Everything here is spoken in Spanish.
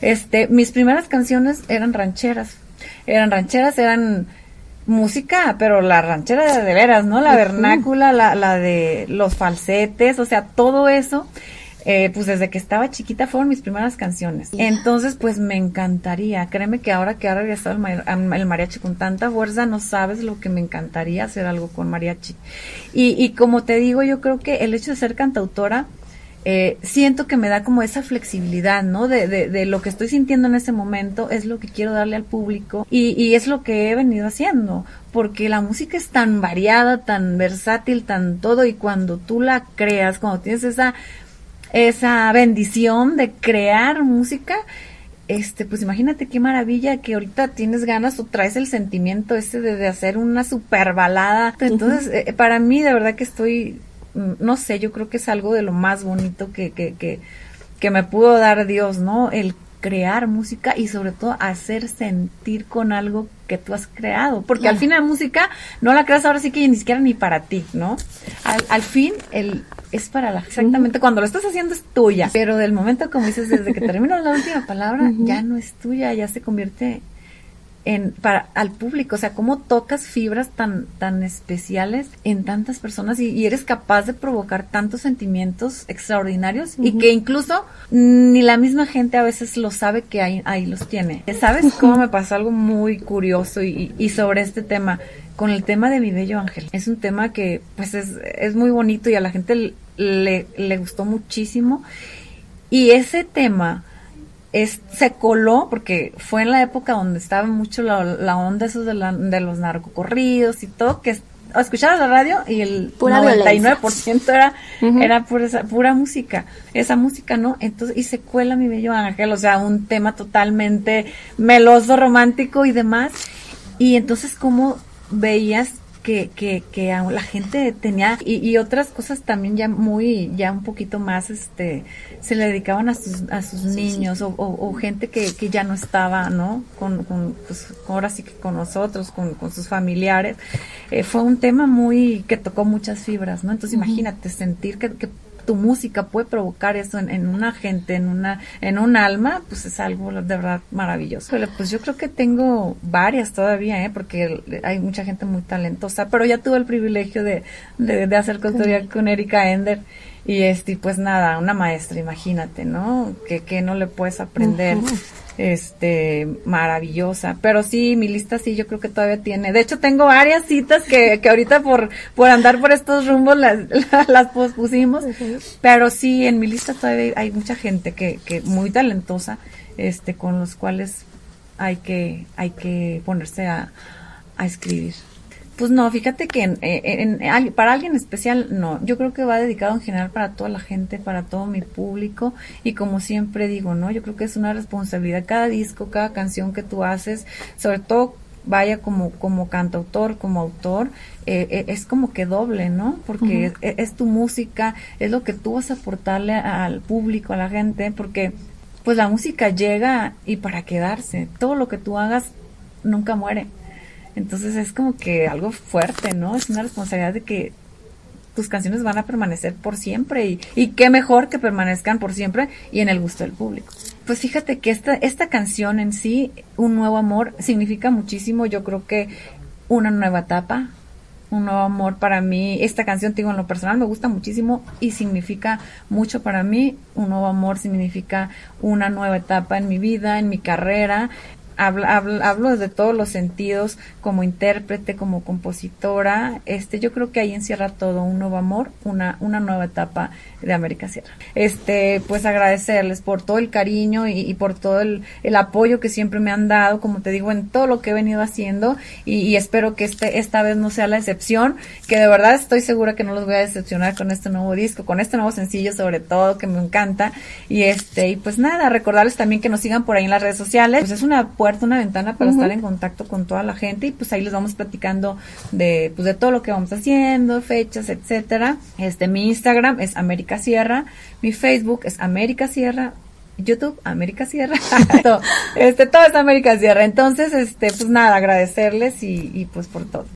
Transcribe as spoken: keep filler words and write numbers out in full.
Este, mis primeras canciones eran rancheras, eran rancheras, eran música, pero la ranchera de, de veras, ¿no? La uh-huh. vernácula, la, la de los falsetes, o sea, todo eso. Eh, pues desde que estaba chiquita fueron mis primeras canciones. Yeah. Entonces, pues me encantaría, créeme que ahora que ha regresado el, ma- el mariachi con tanta fuerza, no sabes lo que me encantaría hacer algo con mariachi. Y, y como te digo, yo creo que el hecho de ser cantautora, eh, siento que me da como esa flexibilidad, ¿no? De, de, de lo que estoy sintiendo en ese momento, es lo que quiero darle al público, y, y es lo que he venido haciendo, porque la música es tan variada, tan versátil, tan todo, y cuando tú la creas, cuando tienes esa esa bendición de crear música, este, pues imagínate qué maravilla que ahorita tienes ganas o traes el sentimiento ese de, de hacer una super balada. Entonces, uh-huh. eh, para mí de verdad que estoy, no sé, yo creo que es algo de lo más bonito que, que, que, que me pudo dar Dios, ¿no? El crear música y sobre todo hacer sentir con algo que tú has creado, porque yeah. al fin la música no la creas ahora sí que ni siquiera ni para ti, ¿no? Al, al fin el es para la, exactamente, uh-huh. cuando lo estás haciendo es tuya, pero del momento, como dices, desde que termina la última palabra, uh-huh. ya no es tuya, ya se convierte en, para, al público, o sea, cómo tocas fibras tan, tan especiales en tantas personas y, y eres capaz de provocar tantos sentimientos extraordinarios uh-huh. y que incluso ni la misma gente a veces lo sabe que ahí, ahí los tiene. ¿Sabes uh-huh. cómo me pasó algo muy curioso y, y sobre este tema? Con el tema de Mi Bello Ángel. Es un tema que pues es, es muy bonito y a la gente le, le gustó muchísimo. Y ese tema es, se coló porque fue en la época donde estaba mucho la, la onda esos de, la, de los narcocorridos y todo, que escuchabas la radio y el pura noventa y nueve por ciento era, uh-huh. era pura, esa, pura música. Esa música, ¿no? Entonces, y se cuela Mi Bello Ángel, o sea, un tema totalmente meloso, romántico y demás. Y entonces, ¿cómo veías que, que, que la gente tenía, y, y otras cosas también ya muy, ya un poquito más, este, se le dedicaban a sus, a sus sí, niños, sí. O, o, o gente que, que ya no estaba, ¿no? Con, con, pues, ahora sí que con nosotros, con, con sus familiares. Eh, fue un tema muy, que tocó muchas fibras, ¿no? Entonces, uh-huh. imagínate sentir que, que tu música puede provocar eso en, en una gente, en una, en un alma, pues es algo de verdad maravilloso. Pero pues yo creo que tengo varias todavía, ¿eh? Porque hay mucha gente muy talentosa, pero ya tuve el privilegio de, de, de hacer consultoría con Erika Ender, y este, pues nada, una maestra, imagínate, ¿no? Que, que no le puedes aprender. Uh-huh. Este, maravillosa, pero sí, mi lista sí, yo creo que todavía tiene, de hecho tengo varias citas que, que ahorita por, por andar por estos rumbos las, las pospusimos, uh-huh. pero sí, en mi lista todavía hay mucha gente que, que muy talentosa, este, con los cuales hay que, hay que ponerse a, a escribir. Pues no, fíjate que en, en, en, para alguien especial, no. Yo creo que va dedicado en general para toda la gente, para todo mi público. Y como siempre digo, ¿no? Yo creo que es una responsabilidad. Cada disco, cada canción que tú haces, sobre todo, vaya como, como cantautor, como autor, eh, es como que doble, ¿no? Porque uh-huh. es, es tu música, es lo que tú vas a aportarle al público, a la gente, porque pues la música llega y para quedarse. Todo lo que tú hagas nunca muere. Entonces es como que algo fuerte, ¿no? Es una responsabilidad de que tus canciones van a permanecer por siempre y, y qué mejor que permanezcan por siempre y en el gusto del público. Pues fíjate que esta, esta canción en sí, Un Nuevo Amor, significa muchísimo. Yo creo que una nueva etapa, un nuevo amor para mí. Esta canción, te digo, en lo personal me gusta muchísimo y significa mucho para mí. Un nuevo amor significa una nueva etapa en mi vida, en mi carrera. Hablo, hablo, hablo desde todos los sentidos, como intérprete, como compositora. Este, yo creo que ahí encierra todo, un nuevo amor, una, una nueva etapa de América Sierra. Este, pues agradecerles por todo el cariño y, y por todo el, el apoyo que siempre me han dado, como te digo, en todo lo que he venido haciendo, y, y espero que este, esta vez no sea la excepción, que de verdad estoy segura que no los voy a decepcionar con este nuevo disco, con este nuevo sencillo sobre todo, que me encanta. Y este, y pues nada, recordarles también que nos sigan por ahí en las redes sociales. Pues es una puerta, una ventana para uh-huh. estar en contacto con toda la gente, y pues ahí les vamos platicando de, pues de todo lo que vamos haciendo, fechas, etcétera. Este, mi Instagram es América Sierra, mi Facebook es América Sierra, YouTube América Sierra, todo, este, todo es América Sierra. Entonces, este, pues nada, agradecerles y, y pues por todo.